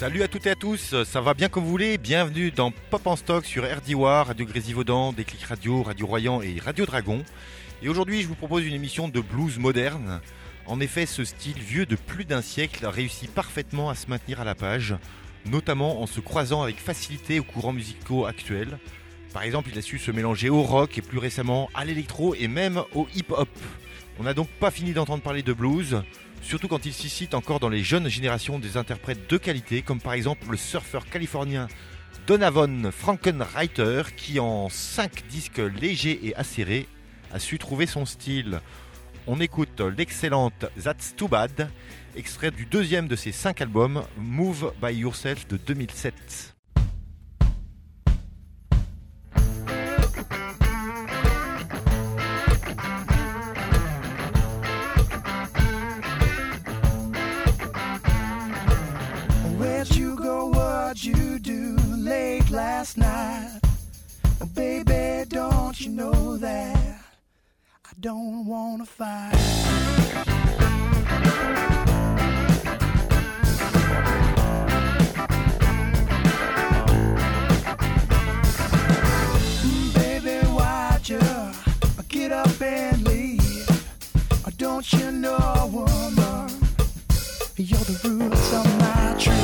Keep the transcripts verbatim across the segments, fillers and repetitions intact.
Salut à toutes et à tous, ça va bien comme vous voulez. Bienvenue dans Pop en Stock sur R D O A, Radio Grésivaudan, Déclic Radio, Radio Royan et Radio Dragon. Et aujourd'hui je vous propose une émission de blues moderne. En effet, ce style vieux de plus d'un siècle réussit parfaitement à se maintenir à la page, notamment en se croisant avec facilité aux courants musicaux actuels. Par exemple, il a su se mélanger au rock et plus récemment à l'électro et même au hip-hop. On n'a donc pas fini d'entendre parler de blues, surtout quand il suscite encore dans les jeunes générations des interprètes de qualité, comme par exemple le surfeur californien Donavon Frankenreiter, qui en cinq disques légers et acérés a su trouver son style. On écoute l'excellente That's Too Bad, extrait du deuxième de ses cinq albums, Move By Yourself de deux mille sept. You do late last night, oh, baby, don't you know that I don't wanna fight? Mm, baby, why'd you get up and leave? Or don't you know, woman, you're the roots of my tree?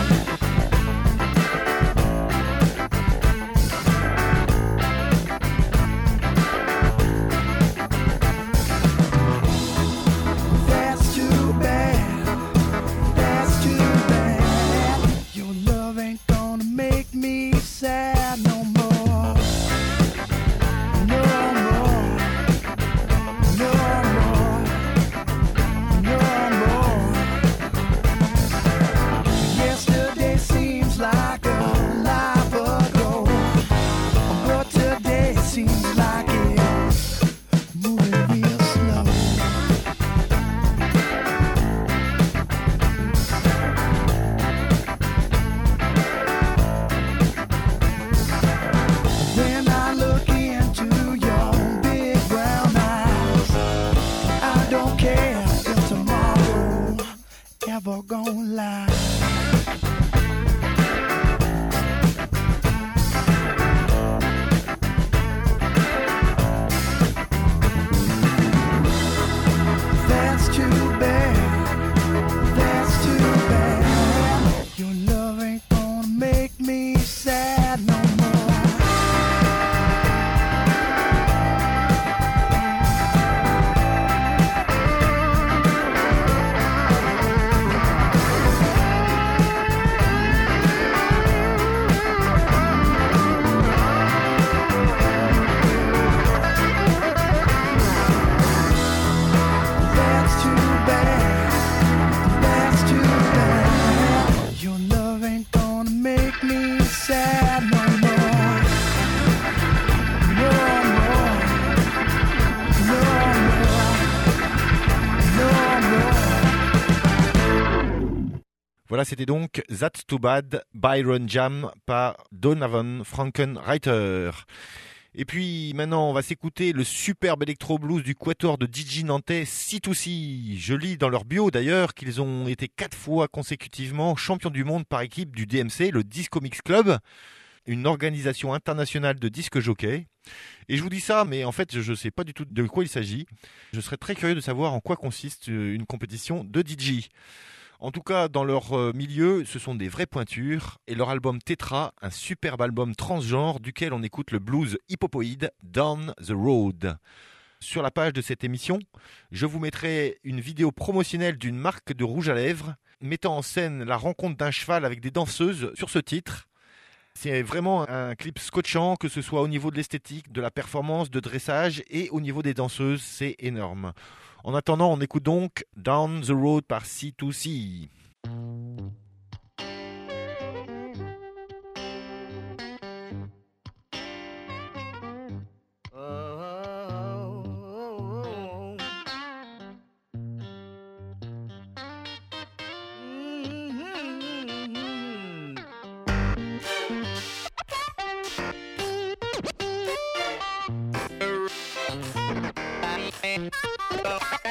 Voilà, c'était donc That's Too Bad, Byron Jam par Donavon Frankenreiter. Et puis maintenant, on va s'écouter le superbe électro-blues du quatuor de D J nantais C deux C. Je lis dans leur bio d'ailleurs qu'ils ont été quatre fois consécutivement champions du monde par équipe du D M C, le Disco Mix Club, une organisation internationale de disque jockey. Et je vous dis ça, mais en fait, je ne sais pas du tout de quoi il s'agit. Je serais très curieux de savoir en quoi consiste une compétition de D J. En tout cas, dans leur milieu, ce sont des vraies pointures. Et leur album Tetra, un superbe album transgenre duquel on écoute le blues hippopoïde Down the Road. Sur la page de cette émission, je vous mettrai une vidéo promotionnelle d'une marque de rouge à lèvres mettant en scène la rencontre d'un cheval avec des danseuses sur ce titre. C'est vraiment un clip scotchant, que ce soit au niveau de l'esthétique, de la performance, de dressage et au niveau des danseuses, c'est énorme. En attendant, on écoute donc Down the Road par C deux C.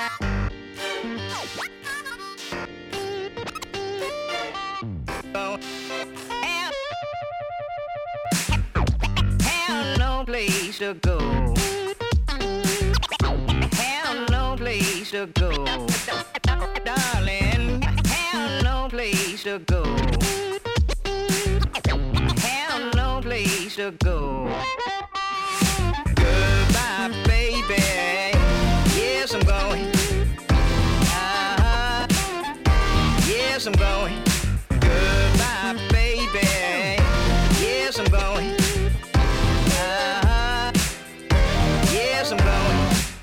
Oh. place to go. Have no place to go. Darling, have no place to go. Have no place to go. Goodbye, baby. Yes, I'm going. Uh-huh. Yes, I'm going. Goodbye, baby. Yes, I'm going. Uh-huh. Yes, I'm going.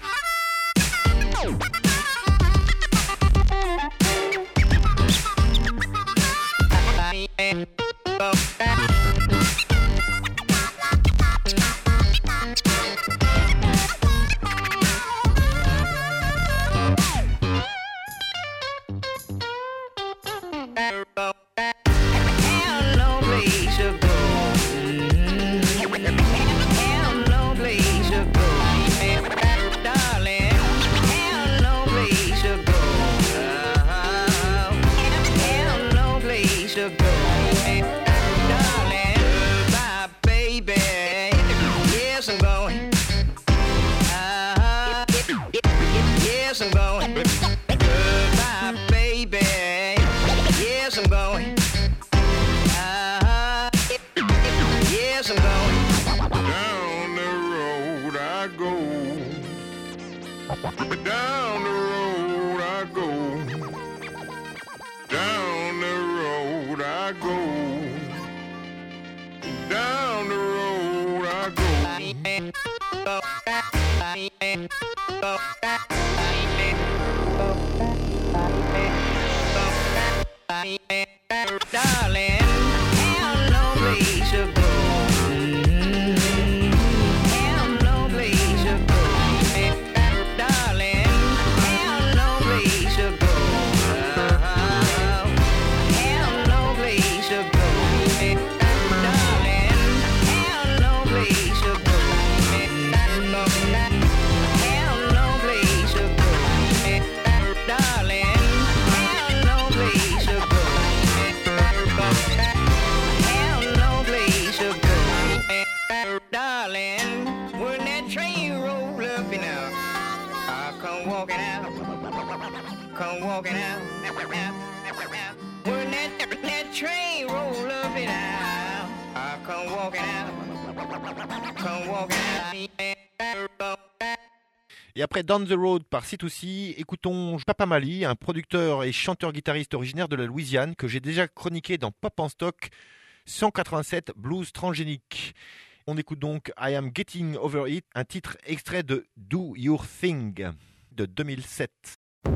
Et après Down the Road par C deux C, écoutons Papa Mali, un producteur et chanteur-guitariste originaire de la Louisiane que j'ai déjà chroniqué dans Pop en Stock cent quatre-vingt-sept Blues Transgénique. On écoute donc I Am Getting Over It, un titre extrait de Do Your Thing de deux mille sept.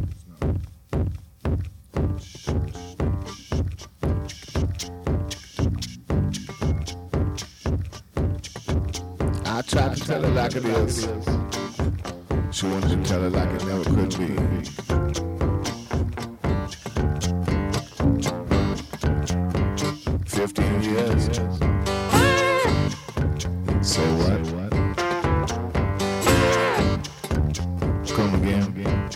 I tried to tell her like it is. She wanted to tell her like it never could be. Fifteen years. So what? Come again.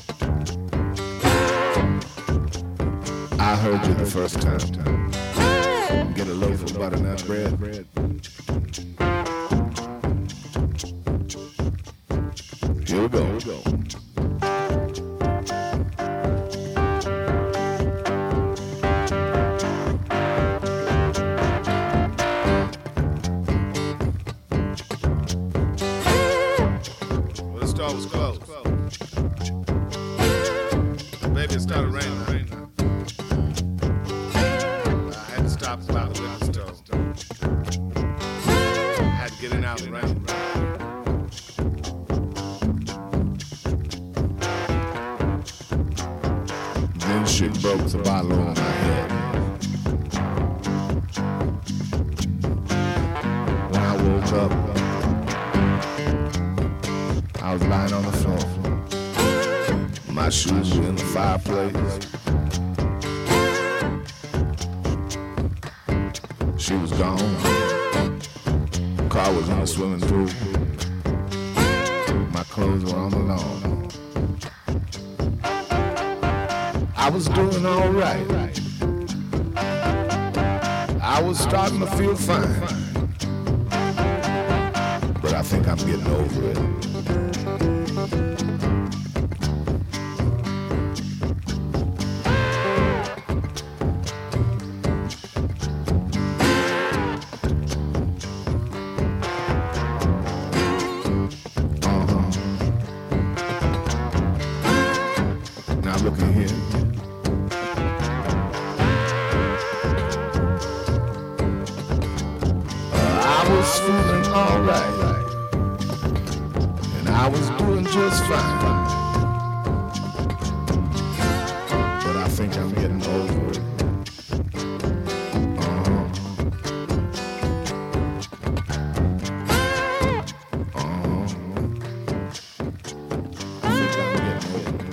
I heard you the first time. Get a loaf of butternut bread. Here we go. Here we go. Well, the store was closed. Baby, it started raining. I had to stop by the liquor store. I had to get in out of the rain. She broke the bottle on my head. When I woke up, I was lying on the floor. My shoes were in the fireplace. She was gone. Car was in the swimming pool. My clothes were on the lawn. I was doing all right. I was starting to feel fine. But I think I'm getting over it. Just fine, but I think I'm getting over it. Uh-huh. Uh-huh. I think I'm getting over it.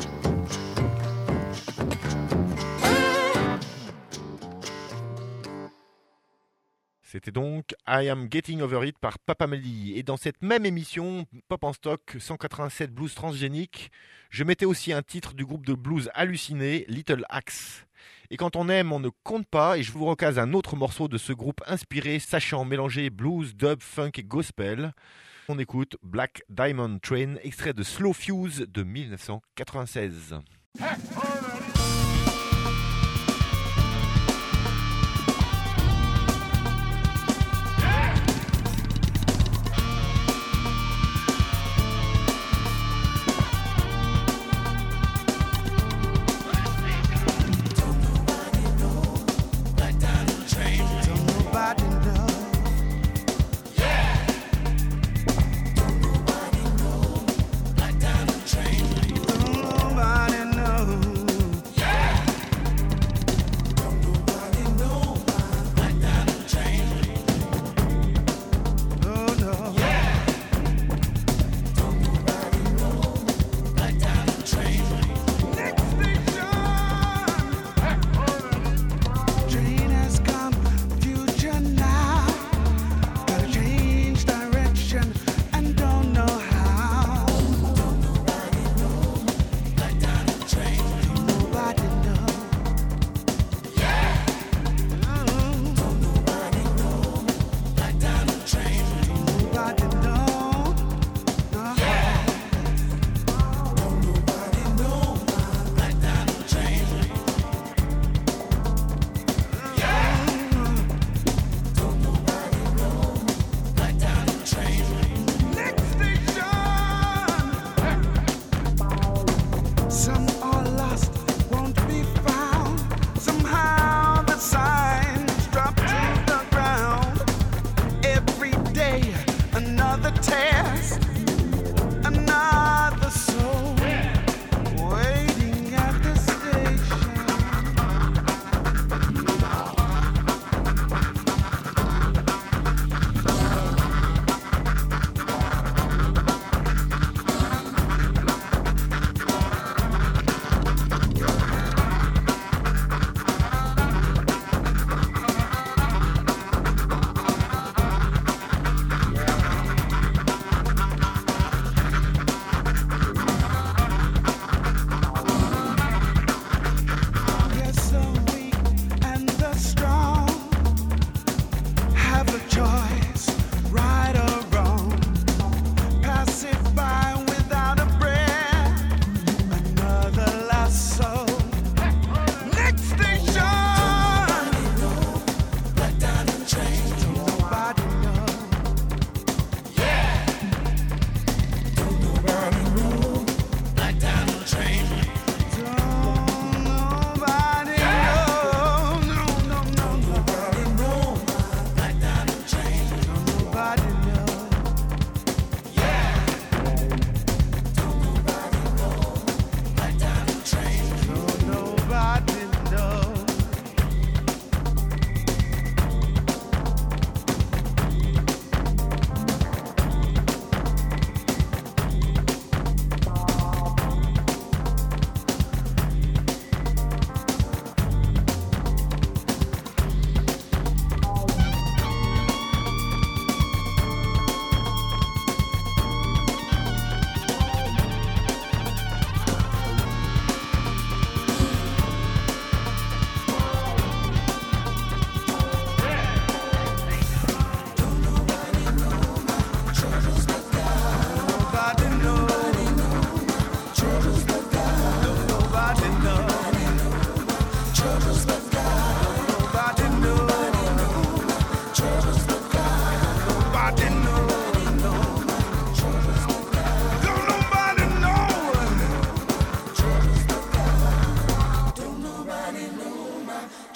C'était donc I Am Getting Over It par Papa Melly. Et dans cette même émission, Pop en Stock cent quatre-vingt-sept Blues Transgénique, je mettais aussi un titre du groupe de blues halluciné, Little Axe. Et quand on aime, on ne compte pas, et je vous recase un autre morceau de ce groupe inspiré, sachant mélanger blues, dub, funk et gospel. On écoute Black Diamond Train, extrait de Slow Fuse de dix-neuf cent quatre-vingt-seize. Nobody knows.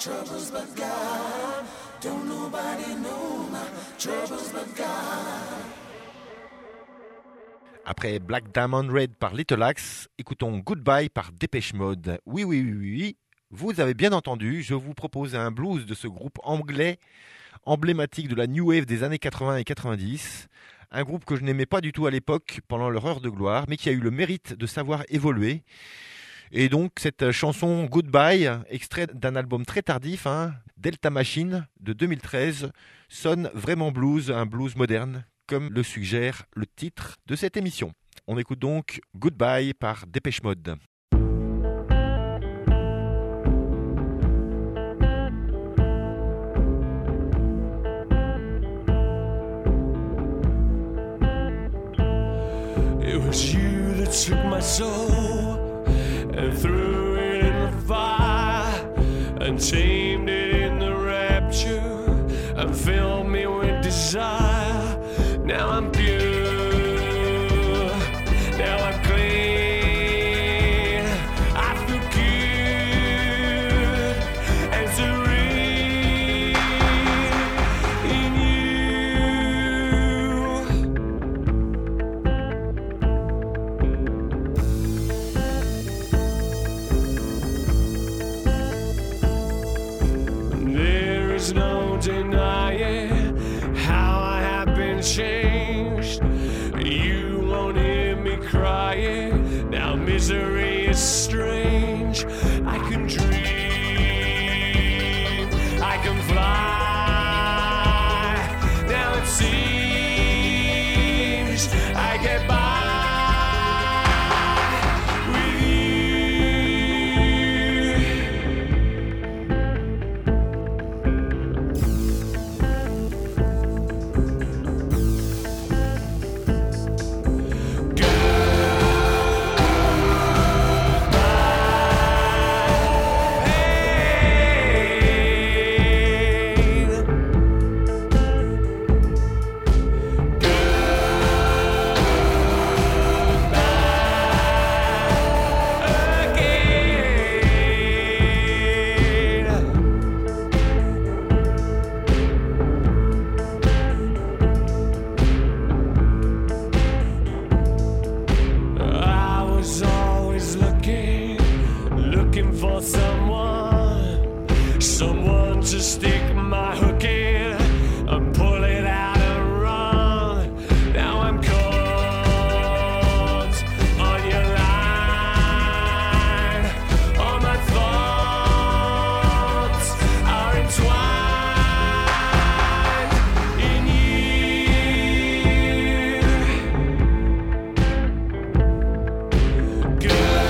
troubles but God. Don't nobody know my troubles but God. Après Black Diamond Red par Little Axe, écoutons Goodbye par Dépêche Mode. Oui, oui, oui, oui, vous avez bien entendu, je vous propose un blues de ce groupe anglais emblématique de la New Wave des années quatre-vingts et quatre-vingt-dix. Un groupe que je n'aimais pas du tout à l'époque pendant leur heure de gloire, mais qui a eu le mérite de savoir évoluer. Et donc cette chanson Goodbye, extrait d'un album très tardif, hein, Delta Machine de deux mille treize, sonne vraiment blues, un blues moderne, comme le suggère le titre de cette émission. On écoute donc Goodbye par Dépêche Mode. It was you that took my soul and threw it in the fire and tamed it in the rapture and filled me with desire. Now I'm pure, now I'm clean, I feel good and serene in you. There is no denying how I have been changed. You won't hear me crying. Now misery is strange. I can dream, I can fly. Now it seems I get by with to stick my hook in and pull it out and run. Now I'm caught on your line. All my thoughts are entwined in you. Good.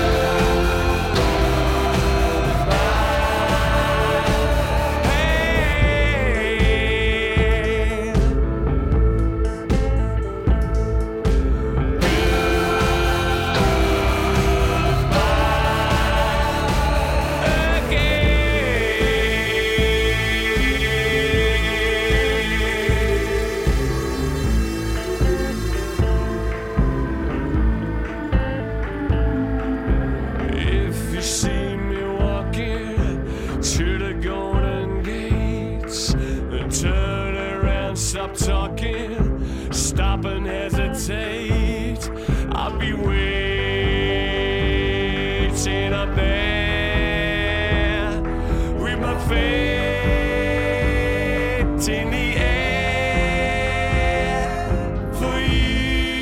Stop talking, stop and hesitate. I'll be waiting up there with my fate in the air for you.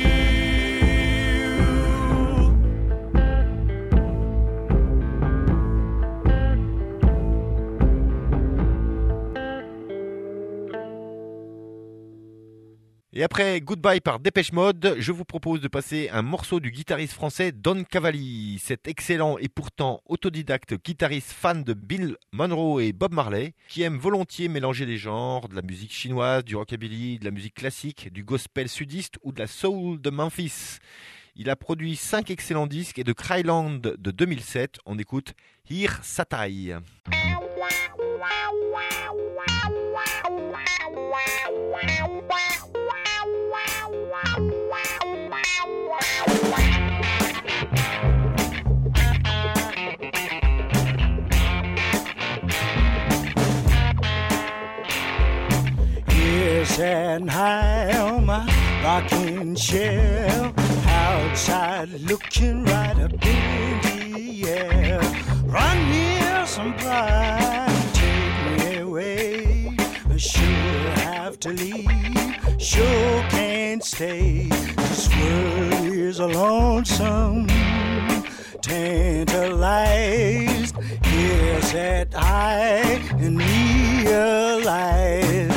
Et après Goodbye par Dépêche Mode, je vous propose de passer un morceau du guitariste français Don Cavalli, cet excellent et pourtant autodidacte guitariste fan de Bill Monroe et Bob Marley, qui aime volontiers mélanger les genres, de la musique chinoise, du rockabilly, de la musique classique, du gospel sudiste ou de la soul de Memphis. Il a produit cinq excellents disques et de Cryland de deux mille sept, on écoute Here Satai. sitting high on my rocking chair, outside looking right up in the air. Run here, somebody, take me away. I sure have to leave, sure can't stay. This world is a lonesome, tantalized. Here's that I and realize.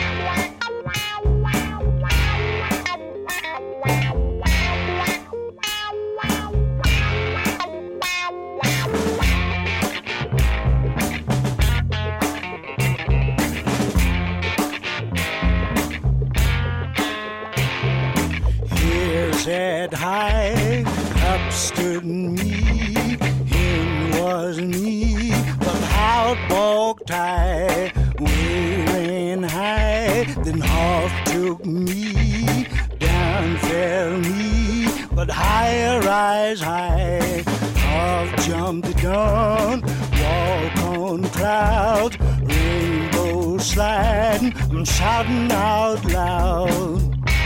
Head high, up stood me, him was me, but out walked I, wearing high, then off took me, down fell me, but higher rise high, off jumped the dawn, walk on clouds, rainbow sliding, I'm shouting out loud.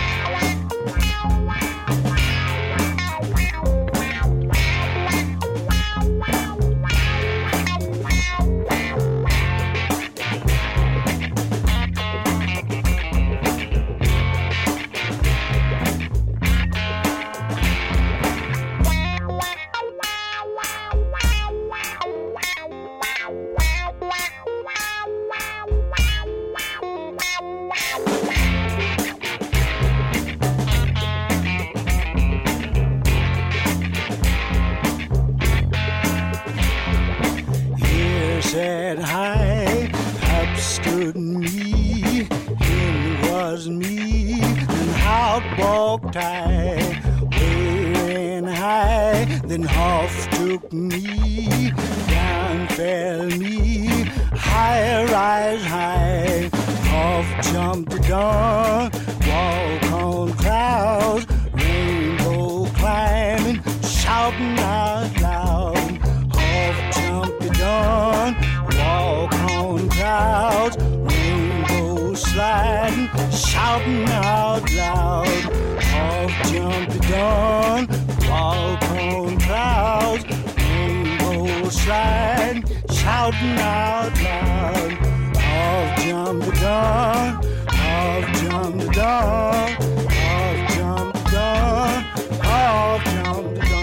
Said high, up stood me, him was me, and out walked I, wearing high, then off took me, down fell me, higher rise high, off jumped the dawn, walk on clouds, rainbow climbing, shouting out loud, off jumped the dawn, walk on clouds, rainbow sliding, shouting out loud, off jumped the dawn, walk on clouds, rainbow sliding, shouting out loud, off jumped the dawn, off jumped the dawn, off jumped the dawn, off jumped the dawn.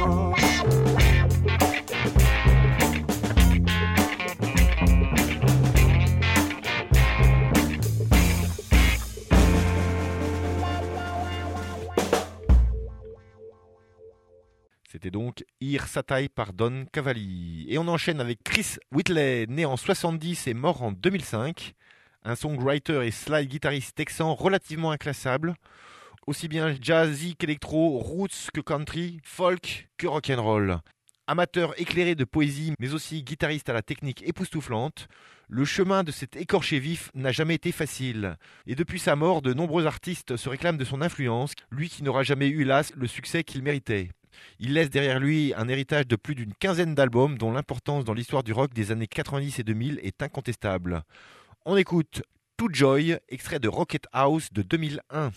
C'était donc Ir Satai par Don Cavalli. Et on enchaîne avec Chris Whitley, né en soixante-dix et mort en deux mille cinq. Un songwriter et slide guitariste texan relativement inclassable. Aussi bien jazzy qu'électro, roots que country, folk que rock'n'roll. Amateur éclairé de poésie, mais aussi guitariste à la technique époustouflante, le chemin de cet écorché vif n'a jamais été facile. Et depuis sa mort, de nombreux artistes se réclament de son influence, lui qui n'aura jamais eu, hélas, le succès qu'il méritait. Il laisse derrière lui un héritage de plus d'une quinzaine d'albums dont l'importance dans l'histoire du rock des années quatre-vingt-dix et deux mille est incontestable. On écoute To Joy, extrait de Rocket House de deux mille un.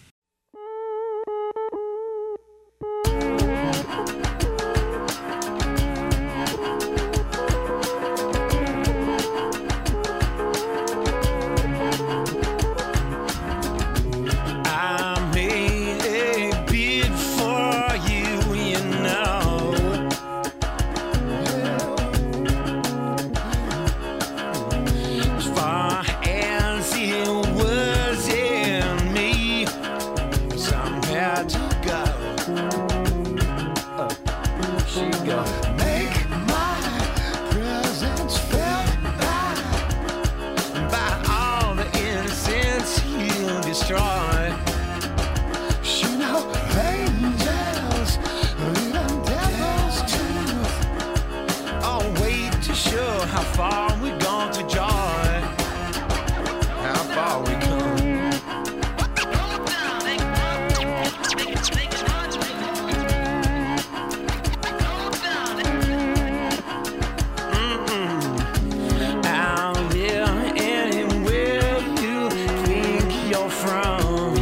From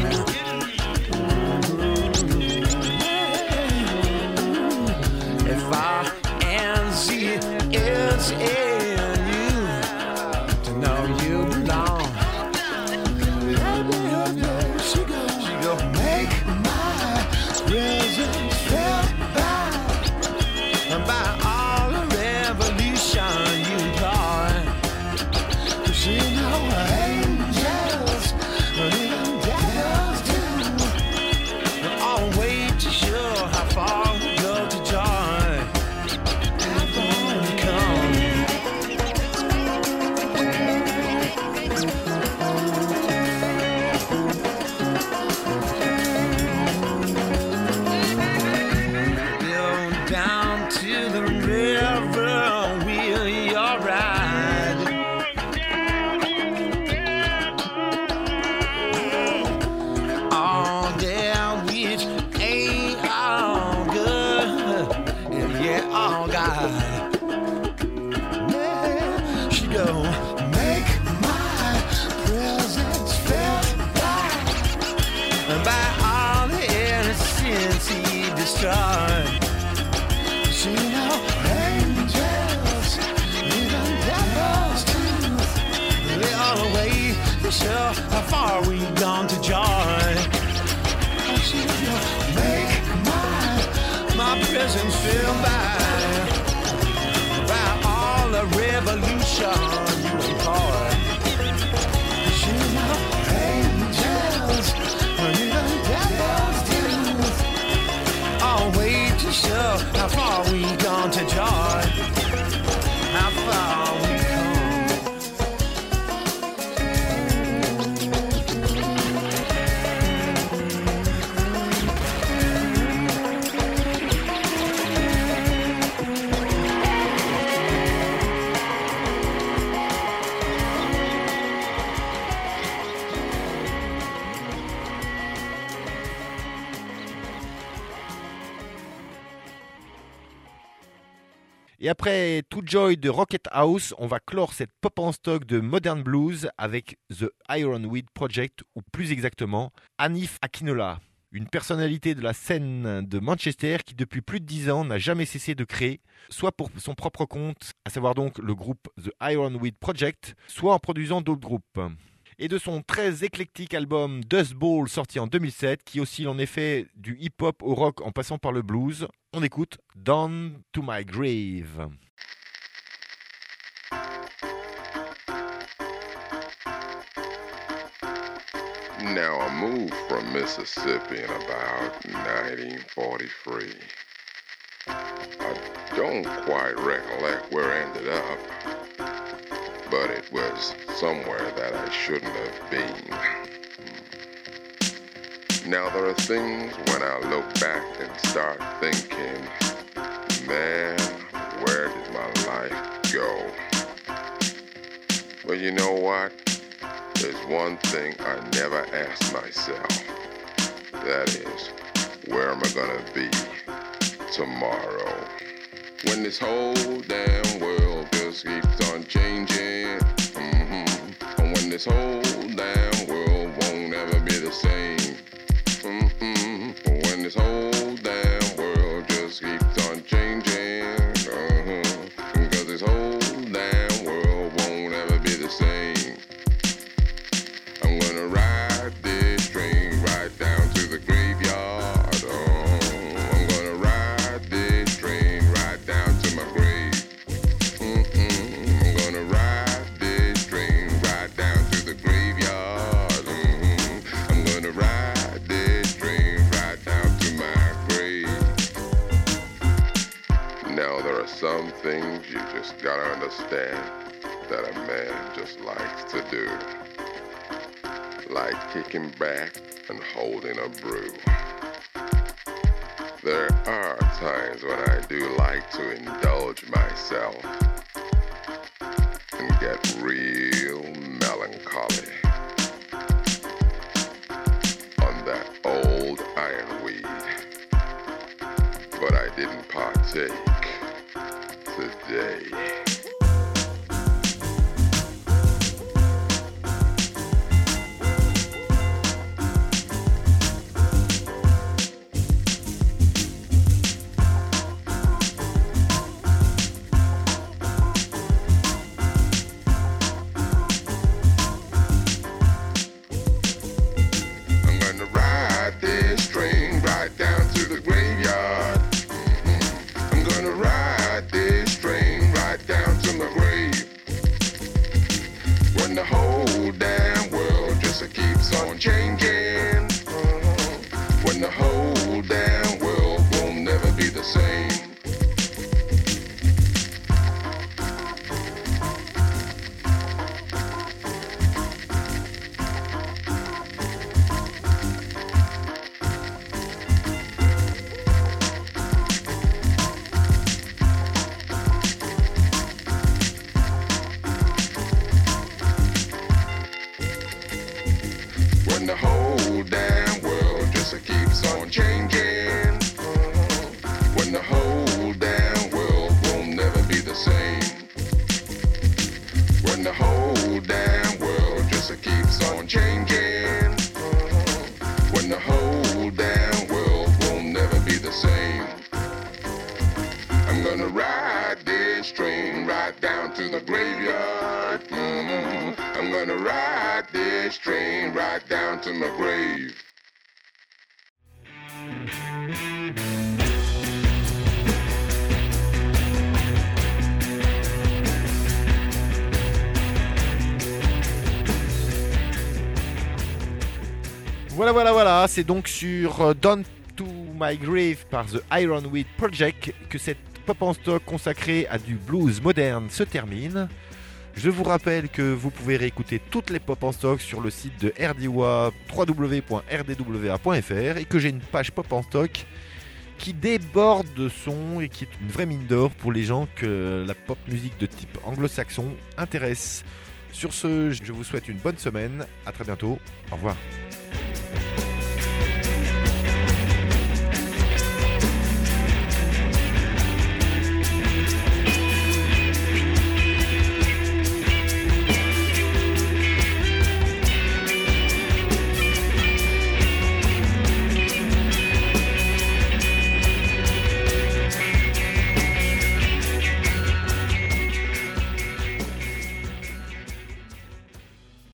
trust in you to know you belong. She go, she go, make my presence felt by, by all the revolution you employ. 'Cause you know angels, even devils do, all wait to show how far we go to joy. How far we come. Go down to the river, wheel your ride. All there which ain't all good, and yet all God. Yeah, she go, make my presence felt by, by all the innocence he destroyed. She know angels, even devils too, they all wait to show how far we've gone to joy. She go, make my, my presence feel by, by all the revolution you employ. She know angels, even devils too, all wait to show how far we've gone to joy, how far we've come. Et après Too Joy de Rocket House, on va clore cette pop en stock de Modern Blues avec The Ironweed Project, ou plus exactement Hanif Akinola, une personnalité de la scène de Manchester qui depuis plus de dix ans n'a jamais cessé de créer, soit pour son propre compte, à savoir donc le groupe The Ironweed Project, soit en produisant d'autres groupes. Et de son très éclectique album Dust Bowl sorti en deux mille sept, qui oscille en effet du hip-hop au rock en passant par le blues, on écoute Down to My Grave. Now I moved from Mississippi in about nineteen forty-three. I don't quite recollect where I ended up, but it was somewhere that I shouldn't have been. Now there are things when I look back and start thinking, man, where did my life go? Well, you know what? There's one thing I never ask myself. That is, where am I gonna be tomorrow? When this whole damn world just keeps on changing, mm-hmm. And when this whole damn world won't ever be the same, mm-hmm. When this whole damn world just keeps on changing, uh-huh. Because this whole damn world won't ever be the same. I'm gonna ride this train right down to the graveyard. Oh, I'm gonna ride this train right down to my grave. Mm-mm. I'm gonna ride this train right down to the graveyard. Mm-hmm. I'm gonna ride this train right down to my grave. Now there are some things you just gotta understand that a man just likes to do. Like kicking back and holding a brew. There are times when I do like to indulge myself and get real melancholy on that old ironweed. But I didn't partake today. same. When the whole damn world just keeps on changing. When the whole damn world won't never be the same. I'm gonna ride this train right down to the graveyard. Mm-hmm. I'm gonna ride this train right down to my grave. Voilà, voilà, voilà, c'est donc sur euh, Down to My Grave par The Ironweed Project que cette pop en stock consacrée à du blues moderne se termine. Je vous rappelle que vous pouvez réécouter toutes les pop en stock sur le site de R D W A, w w w point r d w a point f r, et que j'ai une page pop en stock qui déborde de son et qui est une vraie mine d'or pour les gens que la pop musique de type anglo-saxon intéresse. Sur ce, je vous souhaite une bonne semaine, à très bientôt, au revoir.